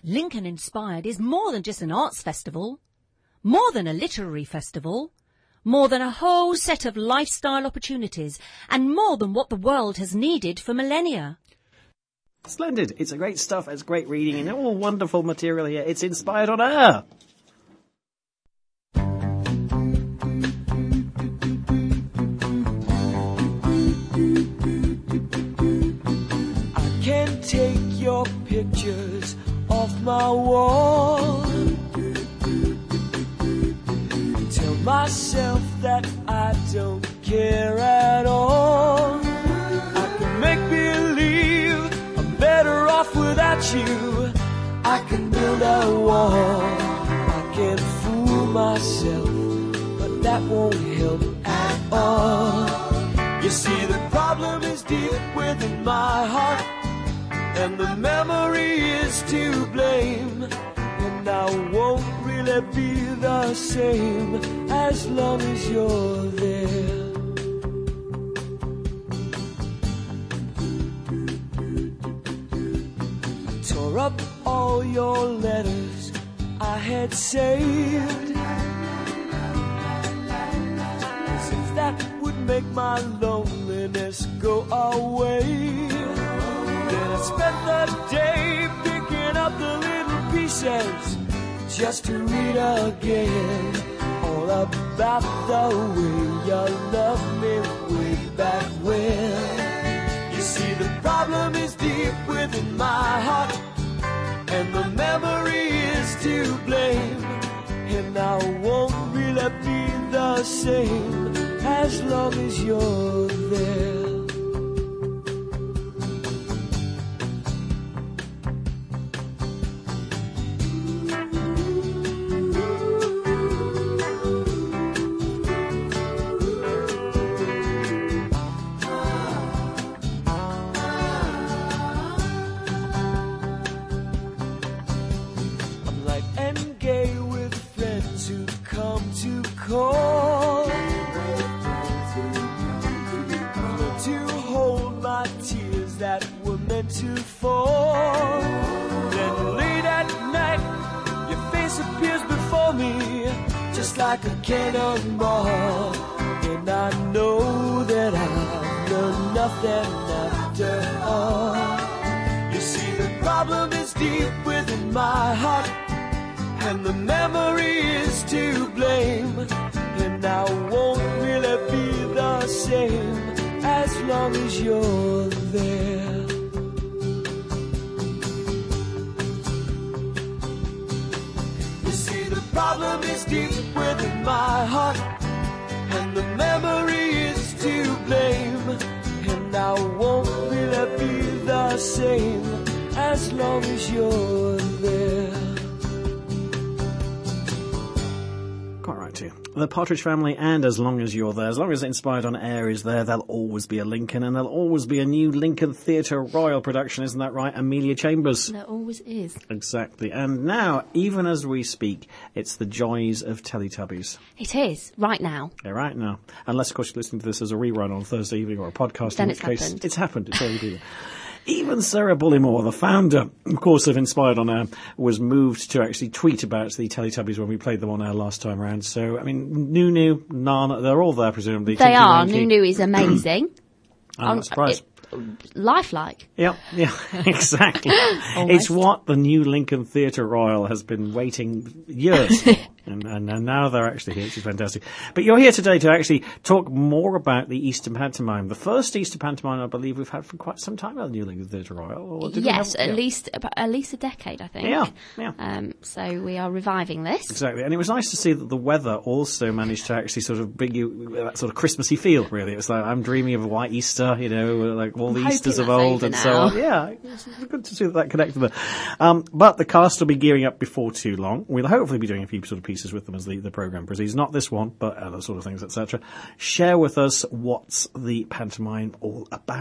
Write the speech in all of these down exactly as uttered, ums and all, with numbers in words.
Lincoln Inspired is more than just an arts festival, more than a literary festival, more than a whole set of lifestyle opportunities, and more than what the world has needed for millennia. Splendid. It's a great stuff. It's great reading and all wonderful material here. It's Inspired on Air. I can take your pictures off my wall. Tell myself that I don't care at all. I can make believe I'm better off without you. I can build a wall. I can fool myself, but that won't help at all. You see, the problem is deep within my heart, and the memory is to blame. And I won't really be the same as long as you're there. I tore up all your letters I had saved, as if that would make my loneliness go away. Then I spent the day picking up the little pieces just to read again all about the way you loved me way back when. You see, the problem is deep within my heart, and the memory is to blame. And I won't really be the same as long as you're there. To fall. Then late at night, your face appears before me just like a cannonball, and I know that I've learned nothing after all. You see, the problem is deep within my heart, and the memory is to blame. And I won't really be the same as long as you're there. Problem is deep within my heart, and the memory is to blame. And I won't really be the same as long as you're there. Quite right too. The Partridge Family, and As Long As You're There. As long as Inspired on Air is there, there'll always be a Lincoln, and there'll always be a new Lincoln Theatre Royal production. Isn't that right, Amelia Chambers? There always is. Exactly. And now, even as we speak, it's the joys of Teletubbies. It is, right now. Yeah, right now. Unless, of course, you're listening to this as a rerun on Thursday evening or a podcast. Then in it's which case, happened. It's happened. It's already been. Even Sarah Bullimore, the founder, of course, of Inspired on Air, was moved to actually tweet about the Teletubbies when we played them on air last time around. So, I mean, Nunu, Nana, they're all there, presumably. They are. Nunu is amazing. I'm not surprised. It, lifelike. Yeah, yeah, exactly. It's what the new Lincoln Theatre Royal has been waiting years for. And, and, and now they're actually here, which is fantastic. But you're here today to actually talk more about the Easter pantomime. The first Easter pantomime, I believe, we've had for quite some time at the New Lincoln Theatre Royal. Or did yes, we have, at yeah. least about, at least a decade, I think. Yeah, yeah. Um, so we are reviving this. Exactly. And it was nice to see that the weather also managed to actually sort of bring you that sort of Christmassy feel, really. It was like, I'm dreaming of a white Easter, you know, like all the I'm Easters of that's old and now. so on. Yeah, it's good to see that, that connected there. Um, but the cast will be gearing up before too long. We'll hopefully be doing a few sort of pieces with them as the, the programme proceeds. Not this one, but other sort of things, et cetera. Share with us what's the pantomime all about.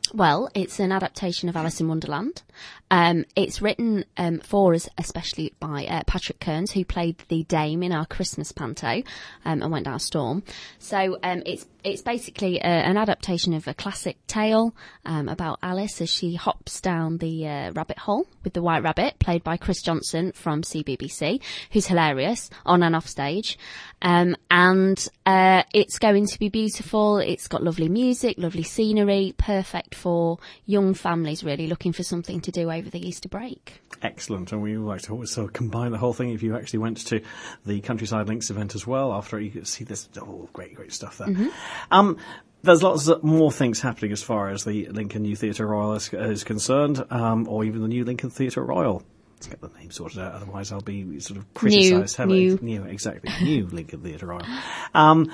Well, it's an adaptation of Alice in Wonderland. Um, it's written um, for us, especially by uh, Patrick Kearns, who played the Dame in our Christmas panto um, and went down a storm. So um, it's it's basically a, an adaptation of a classic tale um, about Alice as she hops down the uh, rabbit hole with the White Rabbit, played by Chris Johnson from C B B C, who's hilarious on and off stage. Um, and uh, it's going to be beautiful. It's got lovely music, lovely scenery, perfect for young families really looking for something to do over the Easter break. Excellent. And we like to also combine the whole thing. If you actually went to the Countryside Links event as well, after you could see this, oh, great, great stuff there. Mm-hmm. Um, there's lots of more things happening as far as the Lincoln New Theatre Royal is, is concerned, um, or even the new Lincoln Theatre Royal. Let's get the name sorted out, otherwise I'll be sort of criticised heavily. New. New, exactly. New Lincoln Theatre Royal. Um,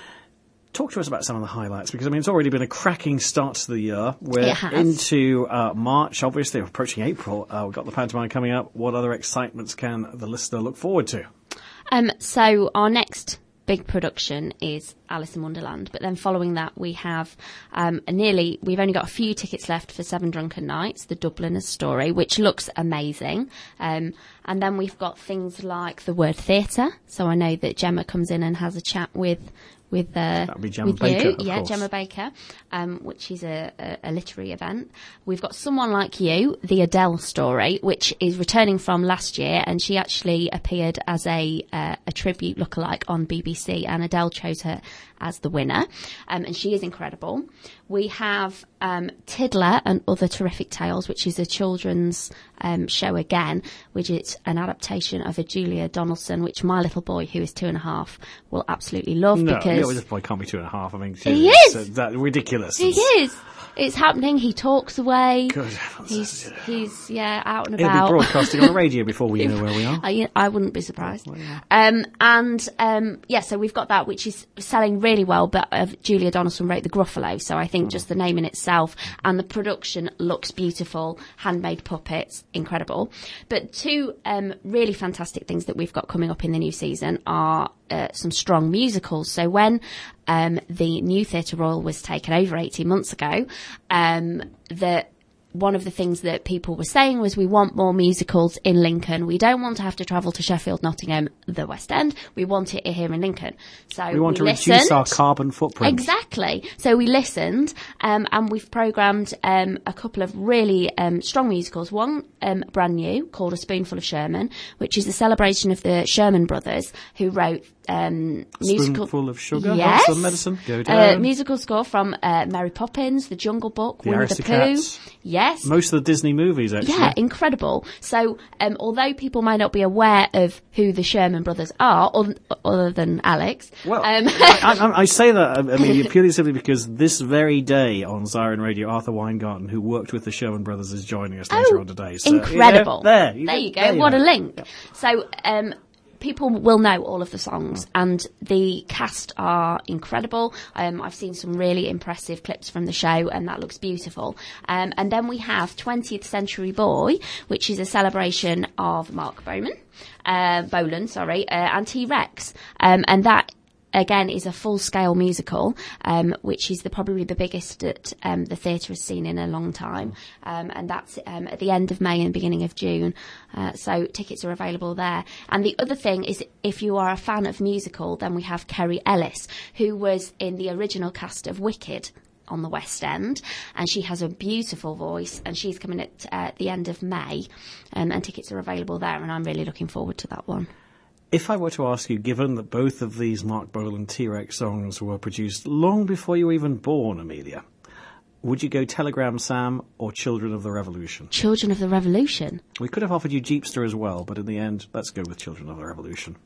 talk to us about some of the highlights, because, I mean, it's already been a cracking start to the year. We're into uh, March, obviously, we're approaching April. Uh, we've got the pantomime coming up. What other excitements can the listener look forward to? Um, so our next big production is Alice in Wonderland, but then following that we have um, a nearly, we've only got a few tickets left for Seven Drunken Nights, the Dubliners story, which looks amazing. Um, and then we've got things like the Word Theatre. So I know that Gemma comes in and has a chat with with uh, That'd be Gemma with Baker, you, of yeah, course. Gemma Baker, um, which is a, a, a literary event. We've got Someone Like You, the Adele story, which is returning from last year, and she actually appeared as a uh, a tribute lookalike on B B C, and Adele chose her as the winner, um, and she is incredible. We have um, Tiddler and Other Terrific Tales, which is a children's um, show again, which is an adaptation of a Julia Donaldson, which my little boy, who is two and a half, will absolutely love. No, because yeah, well, this boy can't be two and a half. I mean, He it's, is! uh, that ridiculous. He is. It's happening. He talks away. Good heavens. He's, he's yeah, out and It'll about. be broadcasting on the radio before we know where we are. I, I wouldn't be surprised. Um, and um, yeah, so we've got that, which is selling really well. But uh, Julia Donaldson wrote the Gruffalo, so I think just the name in itself and the production looks beautiful. Handmade puppets, incredible. But two um, really fantastic things that we've got coming up in the new season are uh, some strong musicals. So when um, the New Theatre Royal was taken over eighteen months ago, um, the one of the things that people were saying was, we want more musicals in Lincoln. We don't want to have to travel to Sheffield, Nottingham, the West End. We want it here in Lincoln. So We want we to listened. reduce our carbon footprint. Exactly. So we listened, um, and we've programmed um, a couple of really um, strong musicals. One um, brand new called A Spoonful of Sherman, which is a celebration of the Sherman brothers, who wrote um, musical. Spoonful of sugar. Yes. Some medicine. Go down. Uh, musical score from uh, Mary Poppins, The Jungle Book, The Winnie the Pooh. Aristocats. Yes. Most of the Disney movies, actually. Yeah, incredible. So, um, although people might not be aware of who the Sherman brothers are, o- other than Alex, Well, um, I, I, I say that, I mean, purely simply because this very day on Siren Radio, Arthur Weingarten, who worked with the Sherman Brothers, is joining us later Oh, on today. So, incredible. You know, there, there you go. there What know. a link. Yeah. So, um, people will know all of the songs, and the cast are incredible. Um, I've seen some really impressive clips from the show, and that looks beautiful. Um, and then we have twentieth Century Boy, which is a celebration of Mark Bowman, uh, Bolan, sorry, uh, and T-Rex. Um, and that, again, is a full-scale musical, um, which is the, probably the biggest that um, the theatre has seen in a long time. Um, and that's um, at the end of May and beginning of June. Uh, so tickets are available there. And the other thing is, if you are a fan of musical, then we have Kerry Ellis, who was in the original cast of Wicked on the West End, and she has a beautiful voice, and she's coming at uh, the end of May, um, and tickets are available there, and I'm really looking forward to that one. If I were to ask you, given that both of these Mark Bolan T-Rex songs were produced long before you were even born, Amelia, would you go Telegram Sam or Children of the Revolution? Children of the Revolution. We could have offered you Jeepster as well, but in the end, let's go with Children of the Revolution.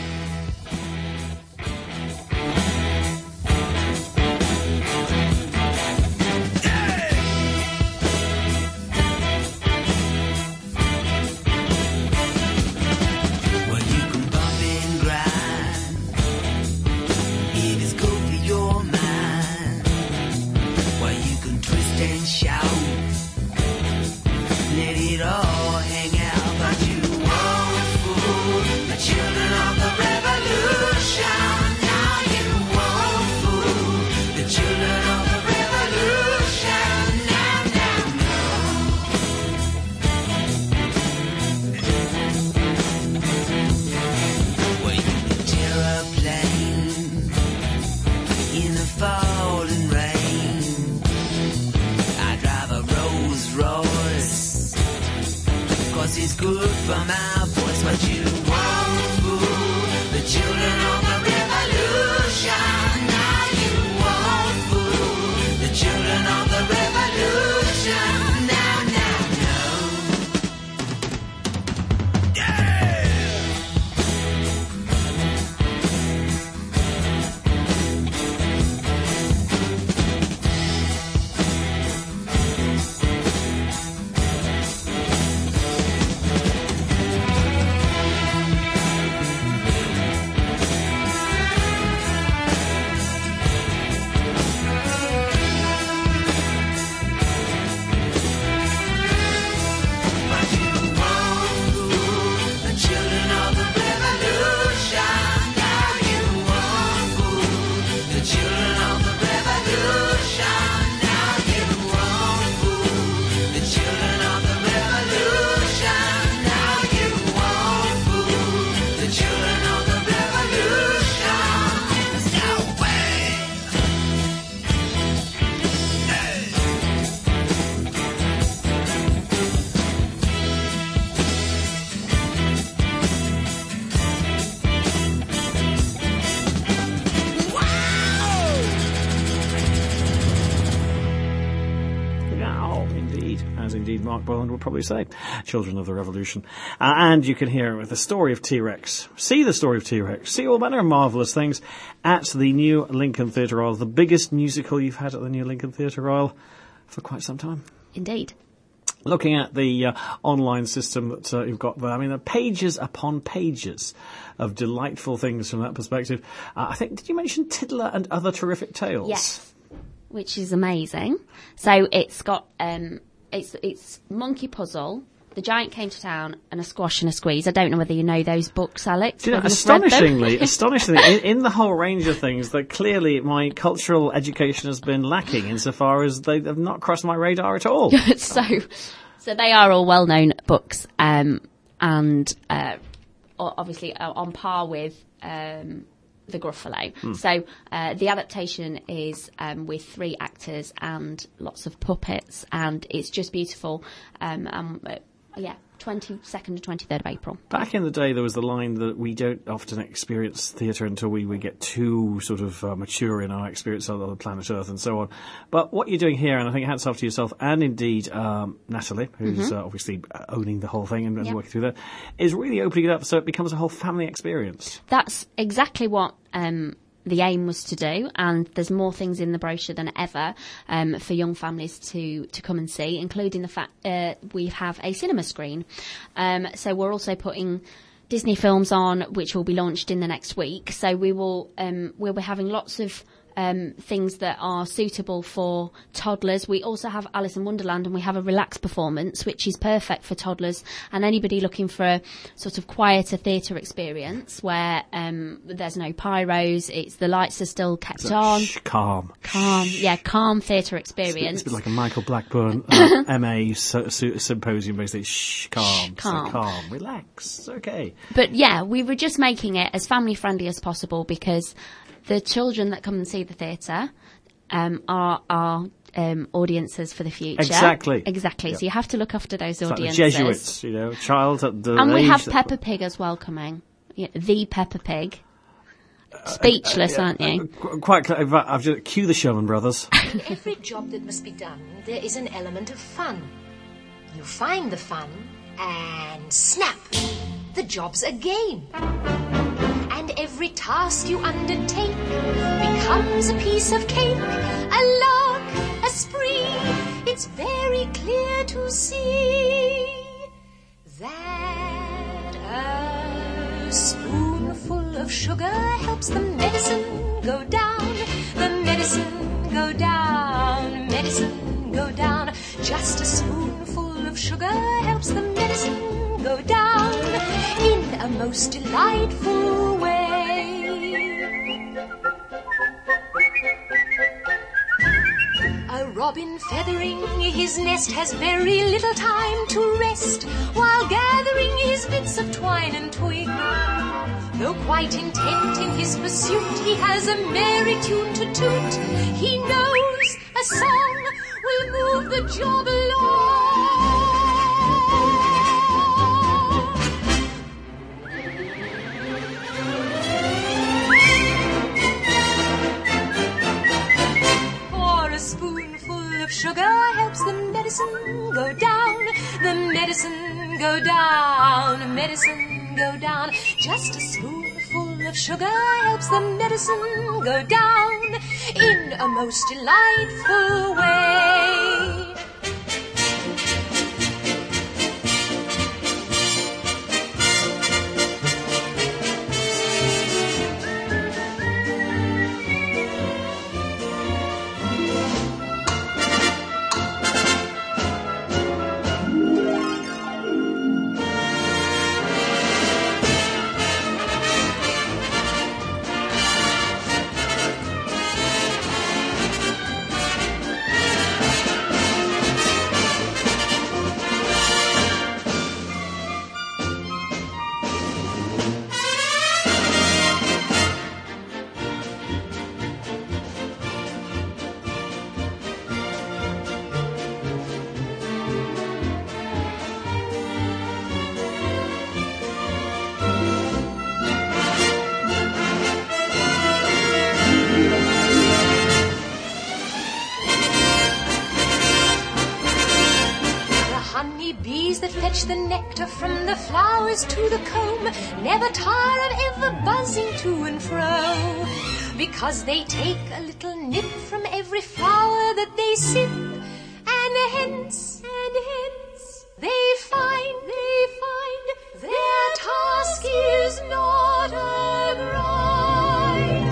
Well, you can bump and grind if it's good for your mind. Well, you can twist and shout, let it all hang out. But you won't fool the children of the from our voice. But you won't fool the children of the revolution. Now you won't fool the children of the revolution. Now, now, no. Yeah! But you won't fool the children of the revolution. Now you won't fool the children of the revolution. Now you won't fool the children of the revolution. Now you won't fool the children of the revolution. No way. Hey. Now, indeed, as indeed Mark Boland would probably say, children of the revolution. Uh, and you can hear with the story of T-Rex, see the story of T-Rex, see all manner of marvellous things at the new Lincoln Theatre Royal, the biggest musical you've had at the new Lincoln Theatre Royal for quite some time. Indeed. Looking at the uh, online system that uh, you've got there, I mean, there are pages upon pages of delightful things from that perspective. Uh, I think, did you mention Tiddler and Other Terrific Tales? Yes, which is amazing. So it's got um, it's it's Monkey Puzzle, The Giant Came to Town, and A Squash and a Squeeze. I don't know whether you know those books, Alex. Do you know, whether you've read them. astonishingly, astonishingly, in, in the whole range of things, that clearly my cultural education has been lacking insofar as they have not crossed my radar at all. so, so they are all well-known books, um, and uh, o- obviously uh, on par with um, the Gruffalo. Hmm. So uh, the adaptation is um, with three actors and lots of puppets, and it's just beautiful. Um, um, uh, yeah, twenty-second to twenty-third of April. Back in the day, there was the line that we don't often experience theatre until we, we get too sort of uh, mature in our experience of the planet Earth and so on. But what you're doing here, and I think hats off to yourself and indeed um, Natalie, who's Mm-hmm. uh, obviously owning the whole thing and, and Yep. working through that, is really opening it up so it becomes a whole family experience. That's exactly what um, the aim was to do, and there's more things in the brochure than ever um, for young families to, to come and see, including the fact uh, we have a cinema screen. Um, so we're also putting Disney films on, which will be launched in the next week. So we will um, we'll be having lots of um, things that are suitable for toddlers. We also have Alice in Wonderland, and we have a relaxed performance, which is perfect for toddlers and anybody looking for a sort of quieter theatre experience where um, there's no pyros. It's the lights are still kept So, on. shh, calm. Calm, yeah, calm theatre It's a, bit, experience. it's a bit like a Michael Blackburn uh, M A so, so, symposium, basically. Shh, calm, calm. So calm, relax, it's okay. But yeah, we were just making it as family friendly as possible because the children that come and see the theatre um, are our um, audiences for the future. Exactly. Exactly. Yep. So you have to look after those It's like the audiences. Jesuits, you know, a child at the And we age have that- Peppa Pig as well coming. Yeah, the Peppa Pig. Speechless, aren't you? Qu- Quite clear. I've, I've just cue the Sherman Brothers. In every job that must be done, there is an element of fun. You find the fun, and snap! The job's a game. And every task you undertake becomes a piece of cake, a lark, a spree. It's very clear to see that a spoonful of sugar helps the medicine go down, the medicine go down, medicine go down. Just a spoonful of sugar helps the medicine go down in a most delightful way. A robin feathering his nest has very little time to rest while gathering his bits of twine and twig. Though quite intent in his pursuit, he has a merry tune to toot. He knows a song will move the job along. down, medicine go down. Just a spoonful of sugar helps the medicine go down in a most delightful way. Bees that fetch the nectar from the flowers to the comb never tire of ever buzzing to and fro, because they take a little nip from every flower that they sip, and hence, and hence, they find, they find, their task is not a grind.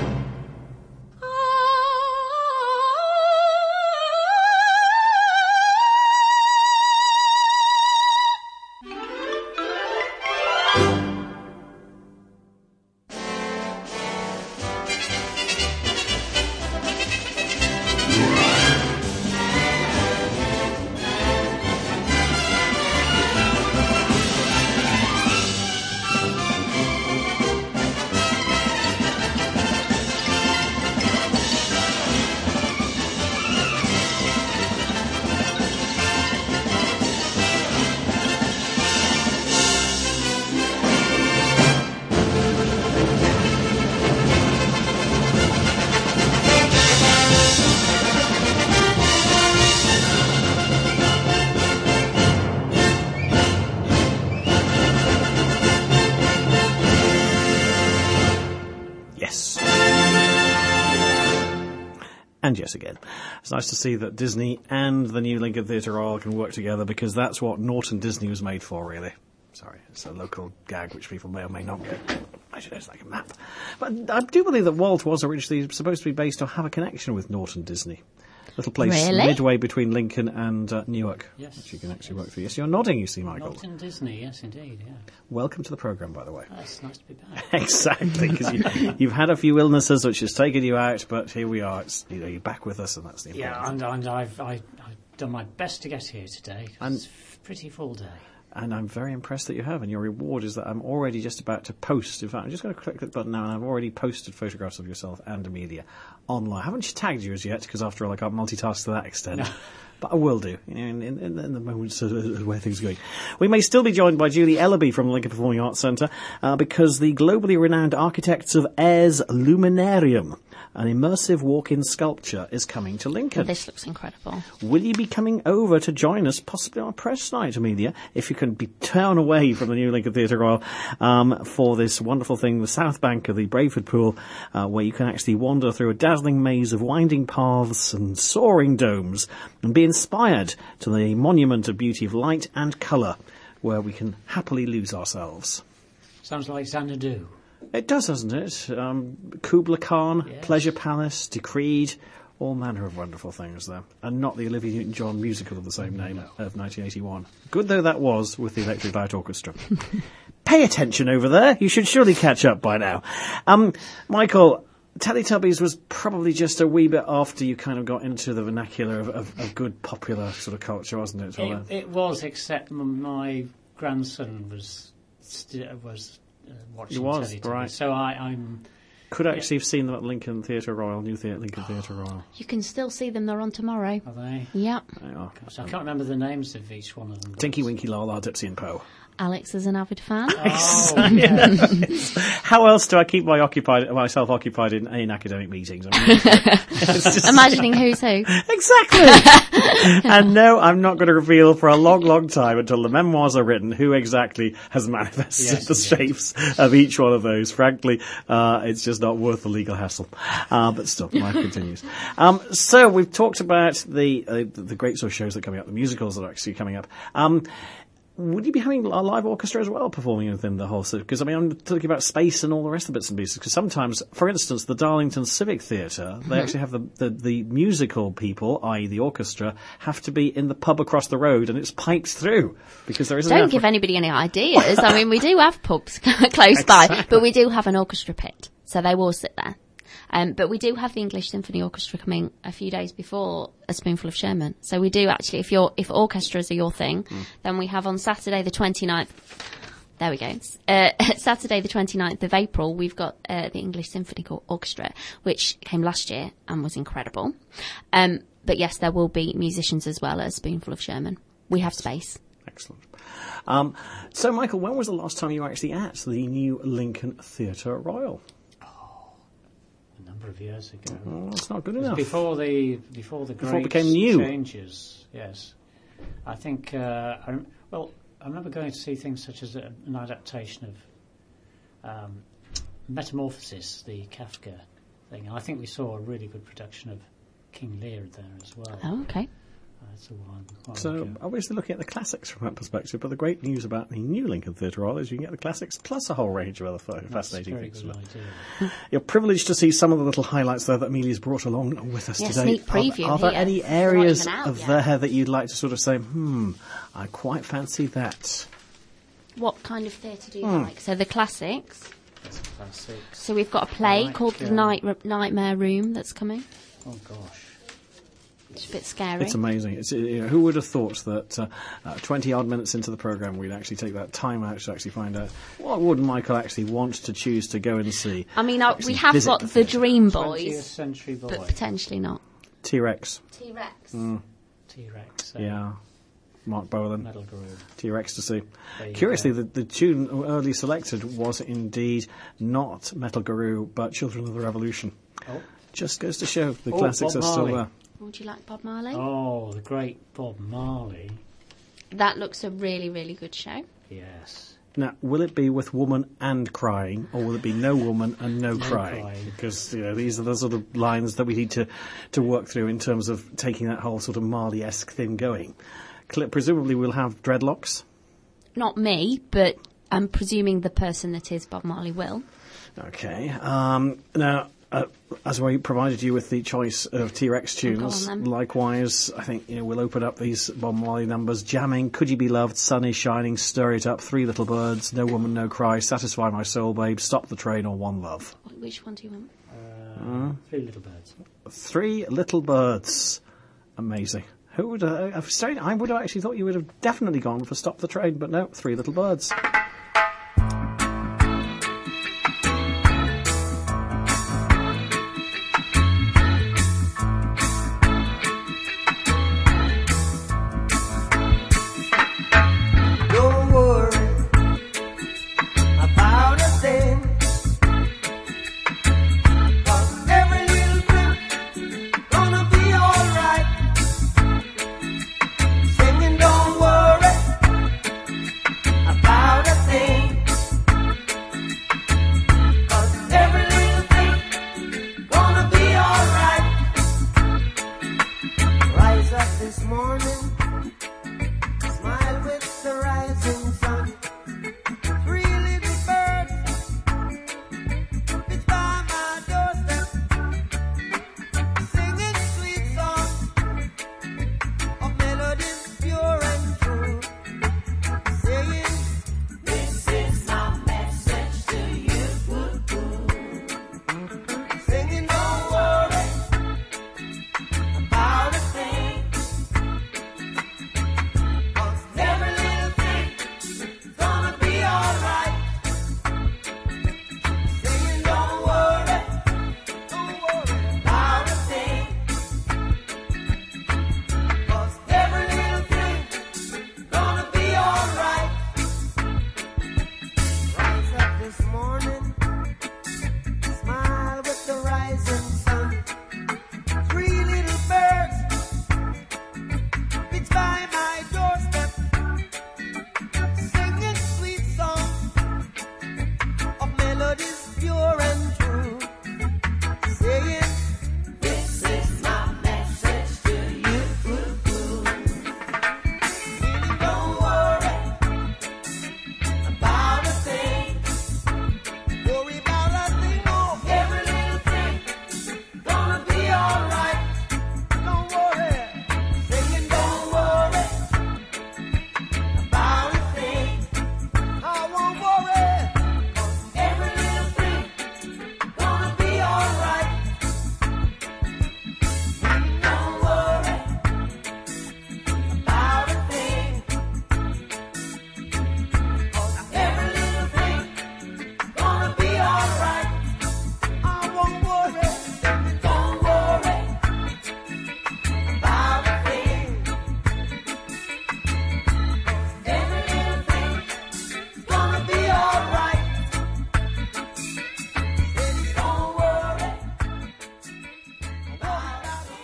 And yes, again, it's nice to see that Disney and the New Lincoln Theatre Royal can work together, because that's what Norton Disney was made for, really. Sorry, it's a local gag which people may or may not get. Actually, it's like a map. But I do believe that Walt was originally supposed to be based or have a connection with Norton Disney. Little place Really? midway between Lincoln and uh, Newark. Yes, Which you can actually yes. work through. Yes, you're nodding, you see, Michael. Norton Disney, yes, indeed, yeah. Welcome to the programme, by the way. Oh, it's nice to be back. Exactly, because you, you've had a few illnesses which has taken you out, but here we are. It's, you know, you're back with us, and that's the important Yeah, thing. and, and I've, I, I've done my best to get here today. 'Cause And- it's a pretty full day. And I'm very impressed that you have. And your reward is that I'm already just about to post. In fact, I'm just going to click that button now, and I've already posted photographs of yourself and Amelia online. I haven't tagged you as yet, because after all, I can't multitask to that extent. No. But I will do, you know, in, in, in the moments of, of where things are going. We may still be joined by Julie Ellaby from the Lincoln Performing Arts Centre, uh, because the globally renowned architects of Ayres Luminarium, an immersive walk-in sculpture, is coming to Lincoln. This looks incredible. Will you be coming over to join us, possibly on a press night, Amelia, if you can be torn away from the New Lincoln Theatre Royal, um, for this wonderful thing, the south bank of the Brayford Pool, uh, where you can actually wander through a dazzling maze of winding paths and soaring domes, and be inspired to the monument of beauty of light and colour, where we can happily lose ourselves. Sounds like Xanadu. It does, doesn't it? Um, Kubla Khan, Yes. Pleasure Palace, Decreed, all manner of wonderful things there. And not the Olivia Newton-John musical of the same name of nineteen eighty-one. Good though that was, with the Electric Light Orchestra. Pay attention over there. You should surely catch up by now. Um, Michael, Teletubbies was probably just a wee bit after you kind of got into the vernacular of, of, of good popular sort of culture, wasn't it? It, it was, except m- my grandson was st- was uh, watching He was, Teletubbies. right. So I, I'm... Could actually have seen them at Lincoln Theatre Royal, New Theatre, Lincoln Theatre Royal. You can still see them. They're on tomorrow. Are they? Yeah. They are. So I can't remember the names of each one of them. but- Tinky Winky La La Dipsy and Poe. Alex is an avid fan. Oh, yes. How else do I keep my occupied, myself occupied in, in academic meetings? I mean, it's just- Imagining who's who. Exactly. And no, I'm not going to reveal for a long, long time until the memoirs are written who exactly has manifested Yes, the indeed. shapes of each one of those. Frankly, uh, it's just not worth the legal hassle. Uh, but still, life continues. Um, so we've talked about the, uh, the great sort of shows that are coming up, the musicals that are actually coming up. Um, Would you be having a live orchestra as well performing within the whole city? Because, I mean, I'm talking about space and all the rest of the bits and pieces. Because sometimes, for instance, the Darlington Civic Theatre, they actually have the, the, the musical people, that is the orchestra, have to be in the pub across the road and it's piped through. Because there isn't Don't enough- give anybody any ideas. I mean, we do have pubs close by, Exactly. but we do have an orchestra pit, so they will sit there. Um, but we do have the English Symphony Orchestra coming a few days before A Spoonful of Sherman. So we do actually, if you're, if orchestras are your thing, Mm. then we have on Saturday the twenty-ninth, there we go, uh, Saturday the twenty-ninth of April, we've got uh, the English Symphony Orchestra, which came last year and was incredible. Um, but yes, there will be musicians as well as Spoonful of Sherman. We have space. Excellent. Um, so, Michael, when was the last time you were actually at the new Lincoln Theatre Royal? A number of years ago. Well, that's not good It was enough. Before the before the Before it great became new. changes, yes. I think uh, I rem- well, I remember going to see things such as a, an adaptation of um, Metamorphosis, the Kafka thing. And I think we saw a really good production of King Lear there as well. Oh, okay. Uh, that's a while, while So, ago. obviously looking at the classics from that perspective, but the great news about the new Lincoln Theatre Royal is you can get the classics plus a whole range of other fa- That's fascinating a very things. good as well. idea. You're privileged to see some of the little highlights there that Amelia's brought along with us Yeah, today. sneak Are- preview Are, there here. any They're not areas even out of yet. there that you'd like to sort of say, hmm, I quite fancy that? What kind of theatre do you Hmm. like? So the classics. That's classics. So we've got a play like, called The um, Night Nightmare Room that's coming. Oh gosh. It's a bit scary. It's amazing. It's, you know, who would have thought that uh, uh, twenty odd minutes into the programme we'd actually take that time out to actually find out what would Michael actually want to choose to go and see? I mean, uh, Actually we have visit got the the theatre. Dream twentieth Boys, century boy. but potentially not. T-Rex. T-Rex. T-Rex. uh, Yeah. Mark Bolan. Metal Groove. T-Rex to see. There you Curiously, go. the, the tune early selected was indeed not Metal Guru, but Children of the Revolution. Oh. Just goes to show the Oh, classics Bob are still Marley. there. Would you like Bob Marley? Oh, the great Bob Marley. That looks a really, really good show. Yes. Now, will it be with woman and crying, or will it be no woman and no, crying? crying. Because you know these are the sort of lines that we need to to work through in terms of taking that whole sort of Marley-esque thing going. Cl- Presumably, we'll have dreadlocks. Not me, but I'm presuming the person that is Bob Marley will. Okay. Um, now, uh, as we provided you with the choice of T-Rex tunes, on then. likewise, I think you know we'll open up these Bob Marley numbers. Jamming, Could You Be Loved, Sun Is Shining, Stir It Up, Three Little Birds, No Woman, No Cry, Satisfy My Soul, Babe, Stop the Train, or One Love. Wh- Which one do you want? Uh, Three Little Birds. Three Little Birds. Amazing. Who would uh, have stayed? I would have actually thought you would have definitely gone for Stop the Train, but no, Three Little Birds. Don't worry about a thing. 'Cause every little thing gonna be alright. Singing, don't worry about a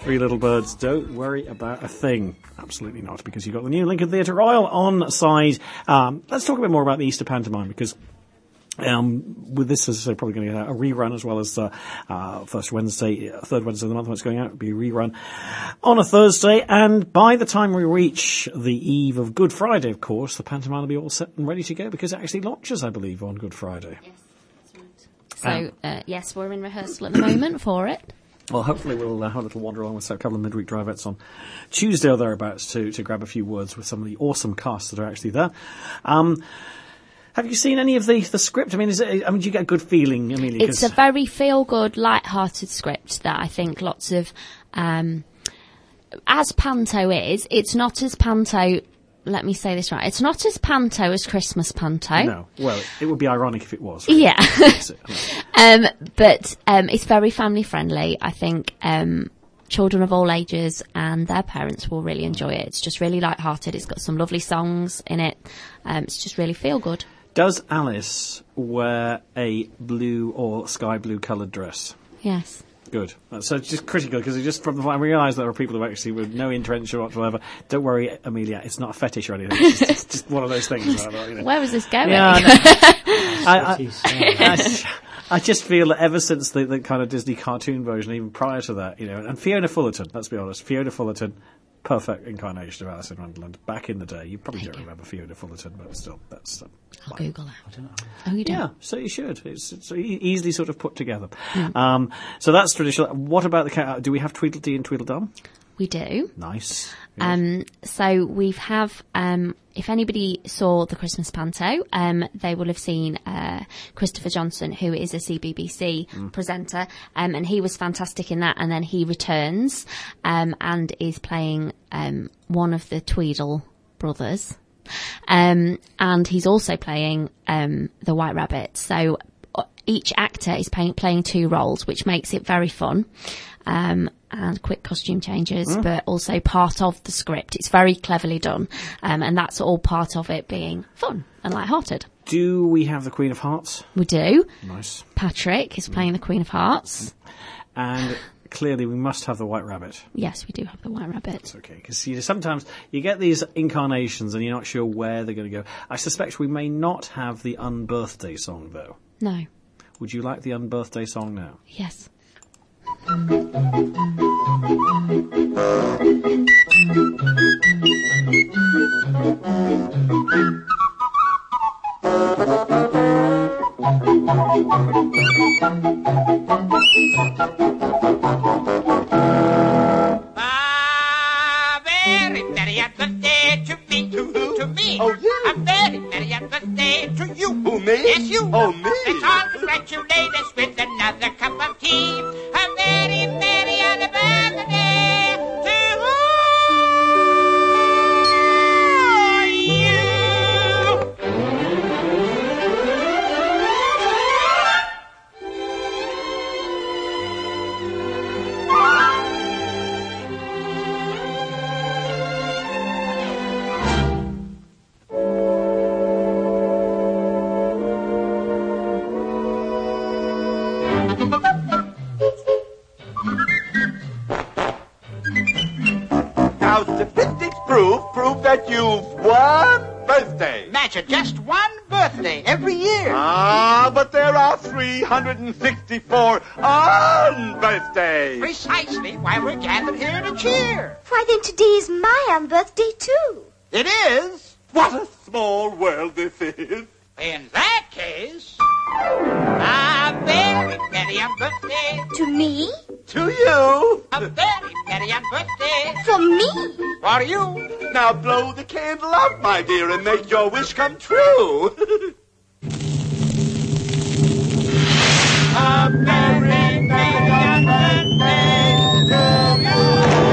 Three little birds, don't worry about a thing. Absolutely not, because you've got the new Lincoln Theatre Royal on side. Um, let's talk a bit more about the Easter pantomime, because um, with this, as I say, probably going to get a rerun, as well as uh, uh, first Wednesday, third Wednesday of the month when it's going out, it'll be a rerun on a Thursday. And by the time we reach the eve of Good Friday, of course, the pantomime will be all set and ready to go, because it actually launches, I believe, on Good Friday. Yes, that's right. So, uh, yes, we're in rehearsal at the moment for it. Well, hopefully we'll uh, have a little wander along with a couple of midweek drivettes on Tuesday or thereabouts to, to grab a few words with some of the awesome casts that are actually there. Um, have you seen any of the, the script? I mean, is it, I mean, do you get a good feeling, Amelia? It's a very feel-good, light-hearted script that I think lots of, um, as panto is, it's not as panto. Let me say this right. It's not as panto as Christmas panto. No. Well, it would be ironic if it was. Yeah. um, but um, it's very family friendly. I think um, children of all ages and their parents will really enjoy it. It's just really light-hearted. It's got some lovely songs in it. Um, it's just really feel good. Does Alice wear a blue or sky blue coloured dress? Yes. Good. So it's just critical, because just from the I realise there are people who actually with no intention whatsoever. Don't worry, Amelia, it's not a fetish or anything. It's just, it's just one of those things. You know. Where was this going? Yeah, I, I, I, I just feel that ever since the, the kind of Disney cartoon version, even prior to that, you know, and Fiona Fullerton, let's be honest, Fiona Fullerton, perfect incarnation of Alice in Wonderland. Back in the day, you probably Thank don't you. remember Fiona Fullerton, but still, that's. Uh, I'll fine. Google that. Oh, you don't? Yeah, so you should. It's, it's e- easily sort of put together. Mm. Um, so that's traditional. What about the cat? Do we have Tweedledee and Tweedledum? We do. Nice. Um, so we have, um, if anybody saw the Christmas panto, um, they will have seen uh, Christopher Johnson, who is a C B B C mm. presenter, um, and he was fantastic in that. And then he returns um, and is playing um, one of the Tweedle brothers. Um, and he's also playing um, the White Rabbit. So each actor is playing, playing two roles, which makes it very fun. Um, and quick costume changes, mm. but also part of the script. It's very cleverly done. Um, and that's all part of it being fun and lighthearted. Do we have the Queen of Hearts? We do. Nice. Patrick is playing the Queen of Hearts. And clearly we must have the White Rabbit. Yes, we do have the White Rabbit. That's okay, because you know, sometimes you get these incarnations and you're not sure where they're going to go. I suspect we may not have the Unbirthday song, though. No. Would you like the Unbirthday song now? Yes. A very merry birthday to me. To who? To me. Oh, you. A very merry birthday to you. Who, me? Yes, you. Oh, me. Let's all congratulate us with another cup of tea. A very merry birthday to you. Now, statistics prove, prove that you've one birthday. Match it, just one birthday every year. Ah, but there are three hundred sixty-four on-birthdays. Precisely why we're gathered here to cheer. Why, then today's my unbirthday, too. It is. What a small world this is. In that case, a very merry birthday To me? To you. a very merry birthday For me? for you. Now blow the candle out, my dear, and make your wish come true. A very merry birthday to you.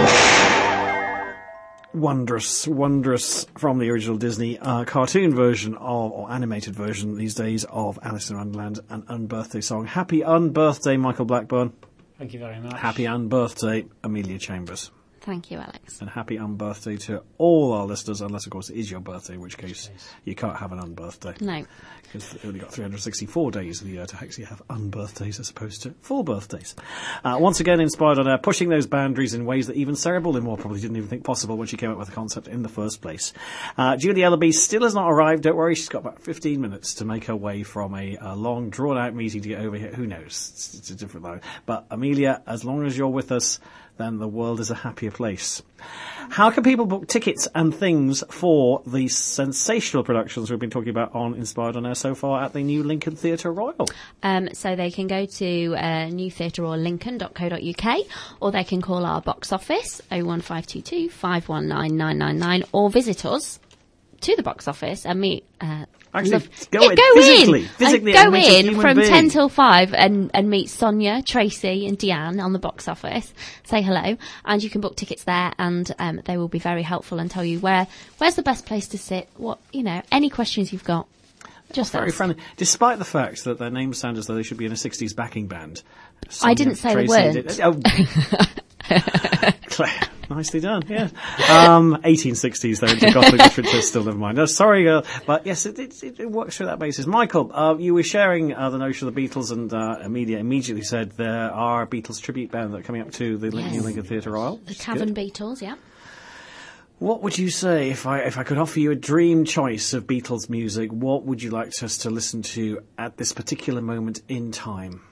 Wondrous, wondrous from the original Disney uh, cartoon version of, or animated version these days of Alice in Wonderland, an Unbirthday song. Happy Unbirthday, Michael Blackburn. Thank you very much. Happy Unbirthday, Amelia Chambers. Thank you, Alex. And happy unbirthday to all our listeners, unless, of course, it is your birthday, in which case you can't have an unbirthday. No. Because you've only got three hundred sixty-four days of the year to actually have unbirthdays as opposed to full birthdays. Uh, once again, Inspired on Air, pushing those boundaries in ways that even Sarah Bullimore probably didn't even think possible when she came up with the concept in the first place. Uh, Julie Ellaby still has not arrived. Don't worry, she's got about fifteen minutes to make her way from a, a long, drawn-out meeting to get over here. Who knows? It's, it's a different line. But, Amelia, as long as you're with us, then the world is a happier place. How can people book tickets and things for the sensational productions we've been talking about on Inspired on Air so far at the new Lincoln Theatre Royal? Um, so they can go to uh, new theatre or lincoln dot co dot uk, or they can call our box office oh one five two two, five one nine, nine nine nine, or visit us to the box office and meet. Uh, Actually, love, go yeah, in, go physically, in, physically and and go meet a in human from being. ten till five and, and meet Sonia, Tracy, and Deanne on the box office. Say hello, and you can book tickets there, and um, they will be very helpful and tell you where where's the best place to sit. What you know, any questions you've got. Just Very ask. friendly, despite the fact that their names sound as though they should be in a sixties backing band. I Sonia, didn't say they Tracy weren't. did- oh. Claire, nicely done, yeah. Um, eighteen sixties, though, into Gothic literature, still never mind. No, sorry, girl. But yes, it, it, it works through that basis. Michael, uh, you were sharing uh, the notion of the Beatles, and uh, Amelia immediately said there are a Beatles tribute band that are coming up to the Yes. New Lincoln Theatre Royal. The which is Tavern good. Beatles, yeah. What would you say if I if I could offer you a dream choice of Beatles music? What would you like us to listen to at this particular moment in time?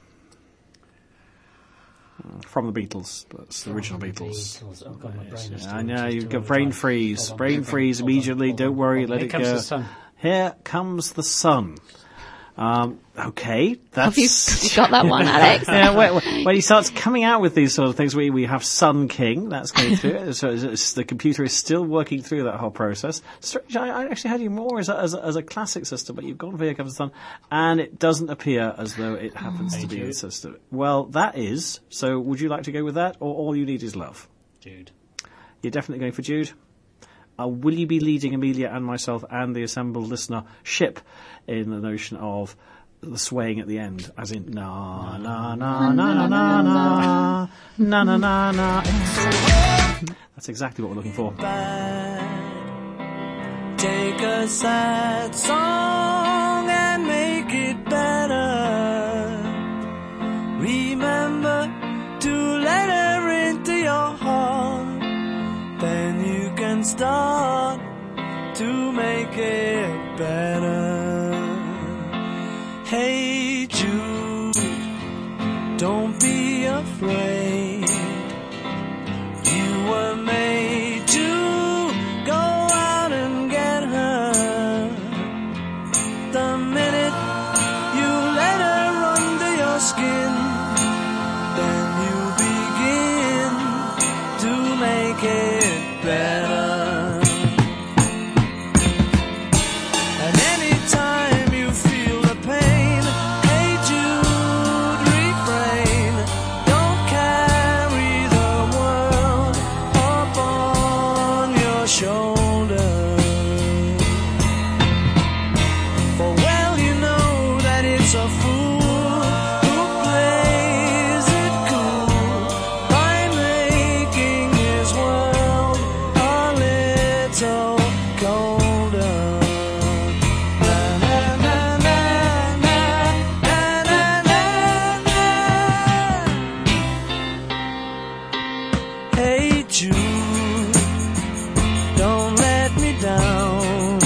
Uh, From the Beatles, but it's the original the Beatles. Beatles. Oh, God, my brain is Yeah, still I know, just you've doing got the brain time. freeze. Hold on, Brain hold on, freeze hold on, immediately, hold don't on, worry, hold on. let Here it comes go. the sun. Here comes the sun. Um, okay, that's... Have you got that one, Alex? Yeah, when, when he starts coming out with these sort of things, we, we have Sun King, that's going through it. So it's, it's, the computer is still working through that whole process. Strange, I, I actually had you more as a, as, a, as a classic system, but you've gone for Here Comes the Sun, and it doesn't appear as though it happens to be the system. Well, that is. So would you like to go with that, or all you need is love? Jude. You're definitely going for Jude? Uh, will you be leading Amelia and myself and the assembled listener ship in the notion of the swaying at the end, as in na na na na na na na na na na na? That's exactly what we're looking for. Take a sad song and make it better. Remember to let her into your heart. Then you can start to make it better. Hey Jude, don't be afraid. You were made to go out and get her. The minute you let her under your skin, then you begin to make it better. And anytime you feel the pain, hey Jude, refrain. Don't carry the world up on your shoulder. For well you know that it's a fool who plays it cool by making his world a little colder. Na, na, na, na, na, na, na, na. Hey Jude, don't let me down.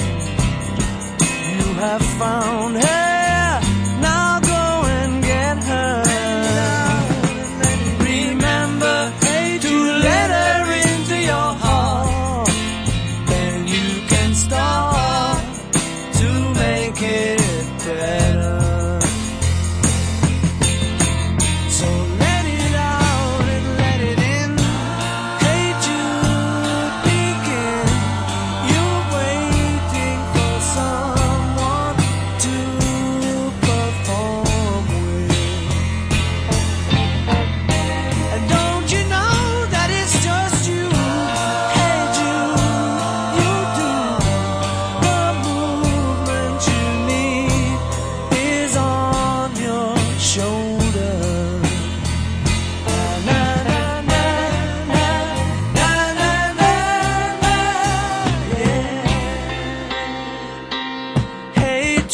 You have found her, now go and get her. Remember to let her into your heart. Then you can start to make it better. So let it out and let it in. Hey Jude, begin. You're waiting for someone to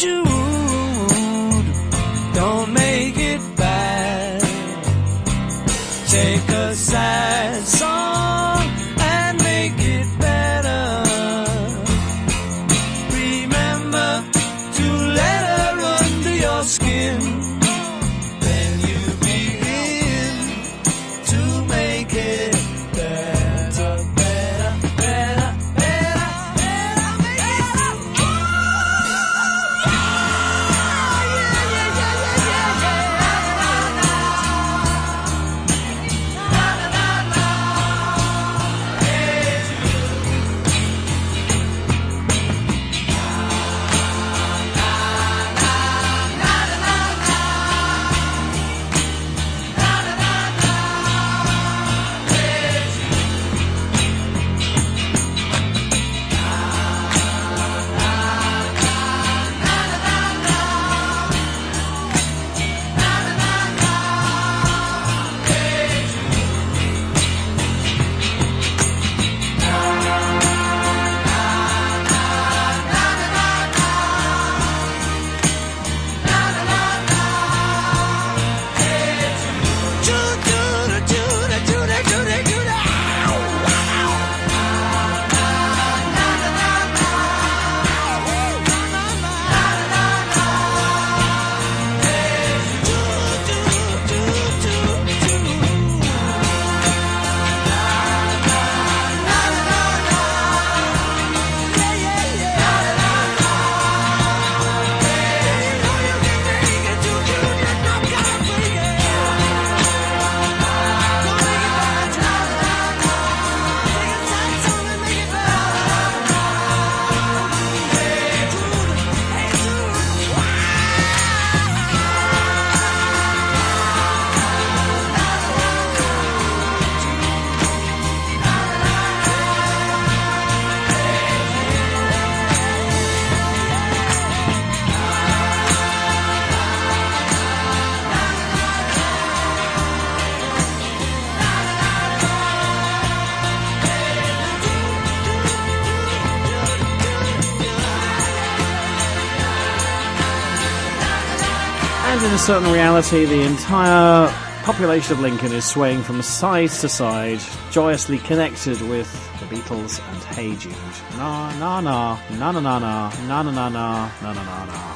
Jude, don't make it bad. Take a sad song and make it better. Remember to let her under your skin. Then you begin to make it better, better, better, better, better, better. And in a certain reality, the entire population of Lincoln is swaying from side to side, joyously connected with the Beatles and Hey Jude. Na na na, na na na na, na na na na, na na na na.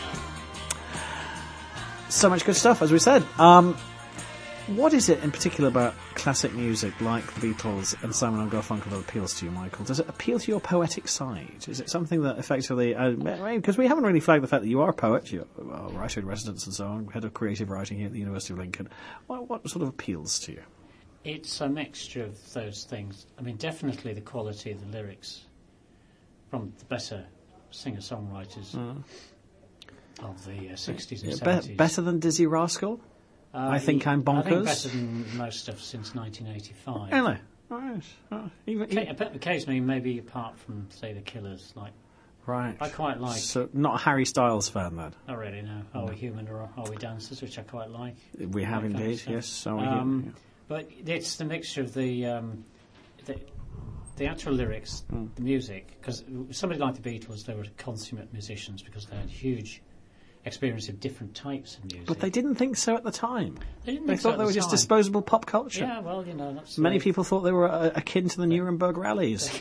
So much good stuff, as we said. Um, what is it in particular about classic music like the Beatles and Simon and Garfunkel that appeals to you, Michael? Does it appeal to your poetic side? Is it something that effectively... Because uh, we haven't really flagged the fact that you are a poet, you're a writer in residence and so on, head of creative writing here at the University of Lincoln. What, what sort of appeals to you? It's a mixture of those things. I mean, definitely the quality of the lyrics from the better singer-songwriters mm. of the uh, sixties and yeah, seventies. Be- better than Dizzy Rascal? Uh, I think I'm bonkers. I think better than most stuff since nineteen eighty-five. Really? Right. Oh, even, even... Occasionally, maybe apart from, say, the Killers, like. Right. I quite like. So, not a Harry Styles fan then? Not really, no. Are no. We Human or Are We Dancers, which I quite like. We have quite indeed, yes. So we um, yeah. But it's the mixture of the um, the, the actual lyrics, mm. the music, because somebody like the Beatles, they were consummate musicians because they had huge experience of different types of music. But they didn't think so at the time. They didn't They think thought so they at were the just time. disposable pop culture. Yeah, well, you know, that's... Many uh, people thought they were uh, akin to the Nuremberg rallies.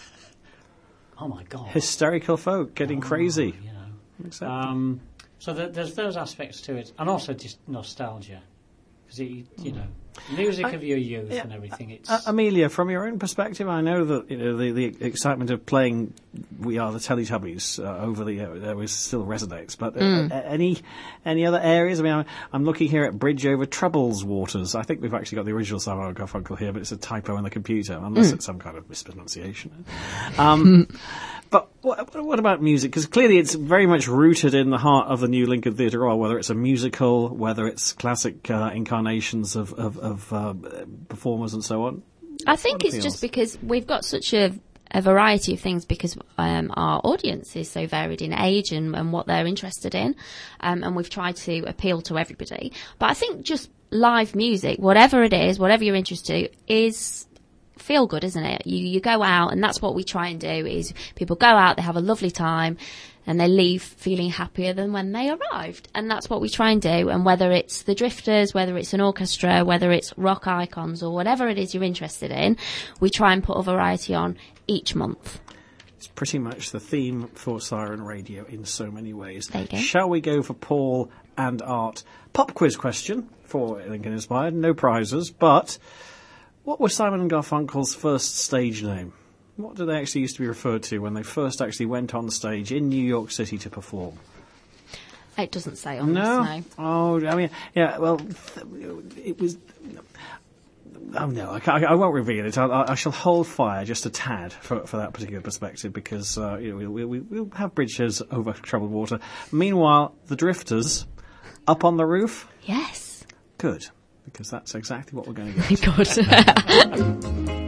Oh, my God. Hysterical folk getting oh, crazy. You know. Exactly. Um, so the, there's those aspects to it. And also just nostalgia. Because, you know, music I, of your youth yeah, and everything. It's uh, Amelia, from your own perspective, I know that you know, the, the excitement of playing We Are the Teletubbies uh, over the uh, uh, still resonates. But uh, Mm. uh, any any other areas? I mean, I'm, I'm looking here at Bridge Over Troubles Waters. I think we've actually got the original Simon and Garfunkel here, but it's a typo in the computer, unless mm. it's some kind of mispronunciation. Um, But what, what about music? Because clearly it's very much rooted in the heart of the New Lincoln Theatre Royal, whether it's a musical, whether it's classic uh, incarnations of, of, of uh, performers and so on. I think it's just because we've got such a, a variety of things because um, our audience is so varied in age and, and what they're interested in, um, and we've tried to appeal to everybody. But I think just live music, whatever it is, whatever you're interested in, is... feel good, isn't it? You you go out, and that's what we try and do. Is people go out, they have a lovely time, and they leave feeling happier than when they arrived. And that's what we try and do. And whether it's the Drifters, whether it's an orchestra, whether it's rock icons or whatever it is you're interested in, we try and put a variety on each month. It's pretty much the theme for Siren Radio in so many ways. There you go. Shall we go for Paul and Art? Pop quiz question for Lincoln Inspired. No prizes, but what was Simon and Garfunkel's first stage name? What did they actually used to be referred to when they first actually went on the stage in New York City to perform? It doesn't say on No. this, no. Oh, I mean, yeah, well, th- it was... Oh, no, I, can't, I won't reveal it. I, I shall hold fire just a tad for, for that particular perspective because uh, you know, we, we, we'll have bridges over troubled water. Meanwhile, the Drifters, Up on the Roof? Yes. Good, because that's exactly what we're going to get. Good.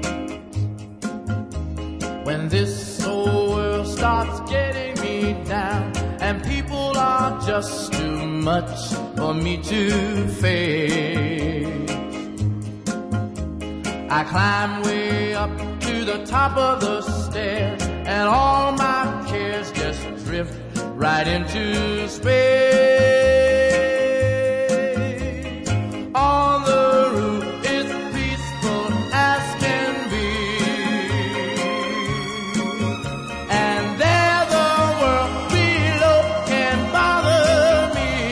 When this old world starts getting me down and people are just too much for me to face, I climb way up to the top of the stairs and all my cares just drift right into space. On the roof it's peaceful as can be, and there the world below can bother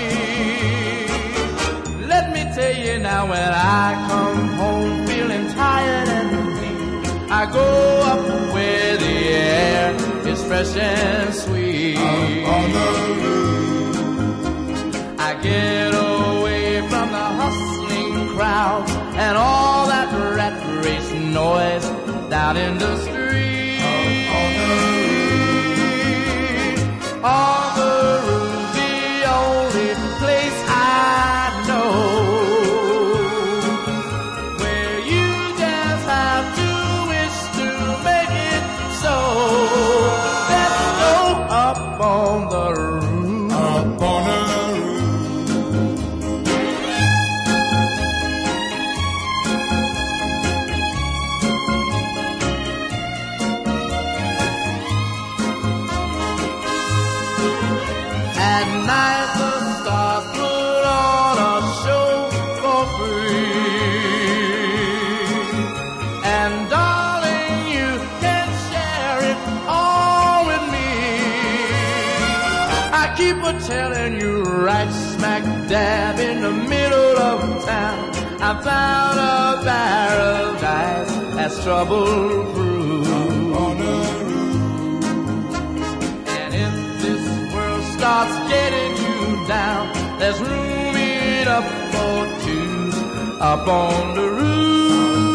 me. Let me tell you now, when I come home feeling tired and weak, I go up where the air is fresh and sweet. Up on the roof, I get away from the hustling crowd and all that rat race noise down in the street. Up on the roof, on the roof, the only place I know where you just have to wish to make it so. Let's go up on the roof. Up on the At night the stars put on a show for free, and darling, you can share it all with me. I keep a telling you, right smack dab in the middle of town, I found a paradise that's trouble-proof. And if this world starts getting you down, there's room enough for two up on the roof.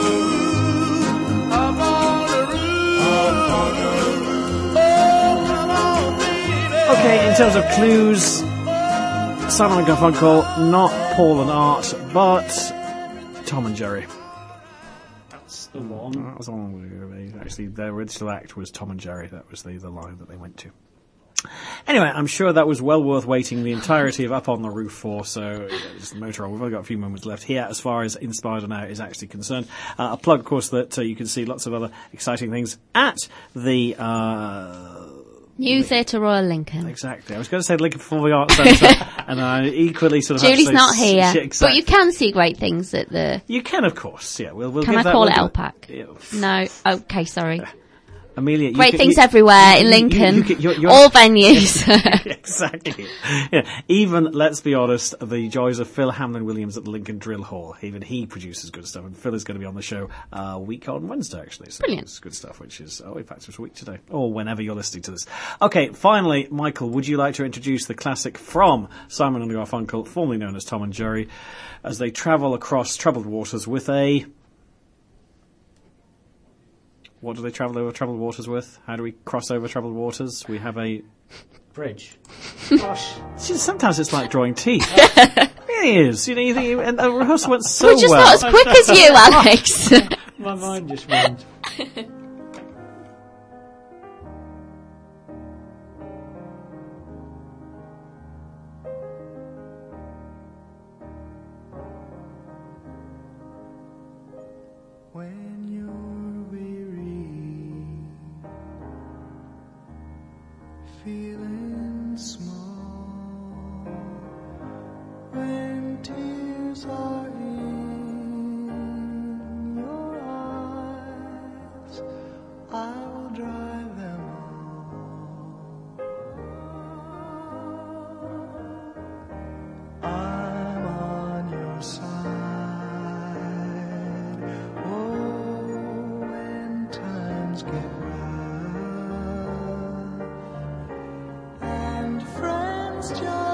Up on the roof. Up on the roof. Oh, come on, baby. Okay, in terms of clues, Simon and Garfunkel, not Paul and Art, but Tom and Jerry. That's the one. That was the one. Actually, their original act was Tom and Jerry. That was the, the line that they went to. Anyway, I'm sure that was well worth waiting the entirety of Up on the Roof for, so yeah, just the motor on. We've only got a few moments left here as far as Inspired and Out is actually concerned. Uh, a plug, of course, that uh, you can see lots of other exciting things at the... Uh, New Theatre Royal Lincoln. Exactly. I was going to say Lincoln Performing Arts Centre, and I equally sort of have to Julie's say not s- here, yeah, exactly. but you can see great things at the... You can, of course, yeah. We'll, we'll Can give I that call one it to- L PAC? Yeah. No. Okay, sorry. Amelia, you Great can- things you- everywhere in you- Lincoln. you- you can- you're- you're- All venues. Exactly. Yeah. Even, let's be honest, the joys of Phil Hamlin Williams at the Lincoln Drill Hall. Even he produces good stuff, and Phil is going to be on the show a uh, week on Wednesday, actually. So Brilliant. It's good stuff, which is, oh, in fact, it's a week today, or whenever you're listening to this. Okay, finally, Michael, would you like to introduce the classic from Simon and Garfunkel, formerly known as Tom and Jerry, as they travel across troubled waters with a... What do they travel over troubled waters with? How do we cross over troubled waters? We have a... Bridge. Gosh. See, sometimes it's like drawing teeth. It really is. You know, you think, and the rehearsal went so We're just well. not as quick as you, Alex. My mind just went. When you're weary, feel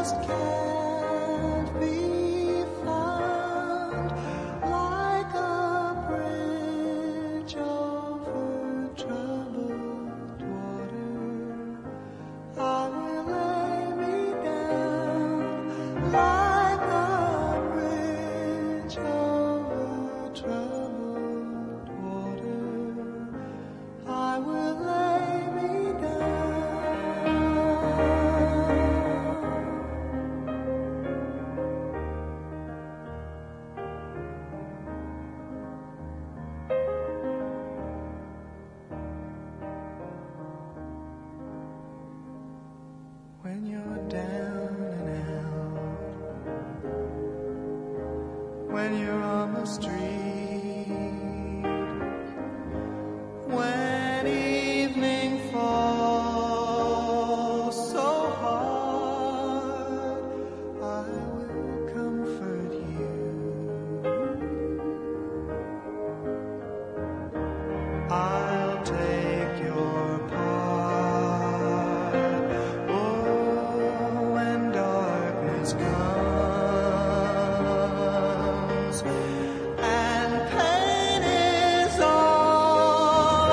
just can't be found, like a bridge over troubled water. I will lay me down like a bridge over troubled water. I will lay me down. When you're down and out, when you're on the street, when evening falls so hard, I will comfort you. I'll take your part. Oh, when darkness comes and pain is all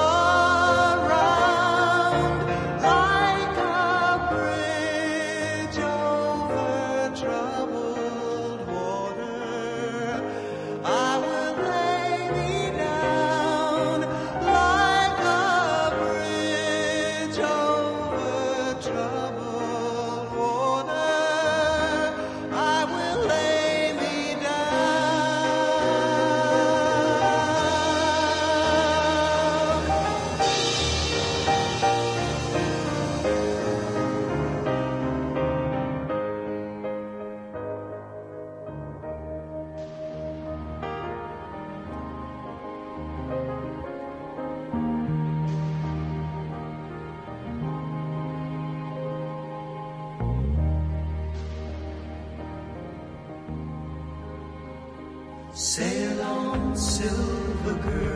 around, like a bridge over troubled water, I will lay me down like a bridge over troubled water. I will lay me Sail on, silver girl.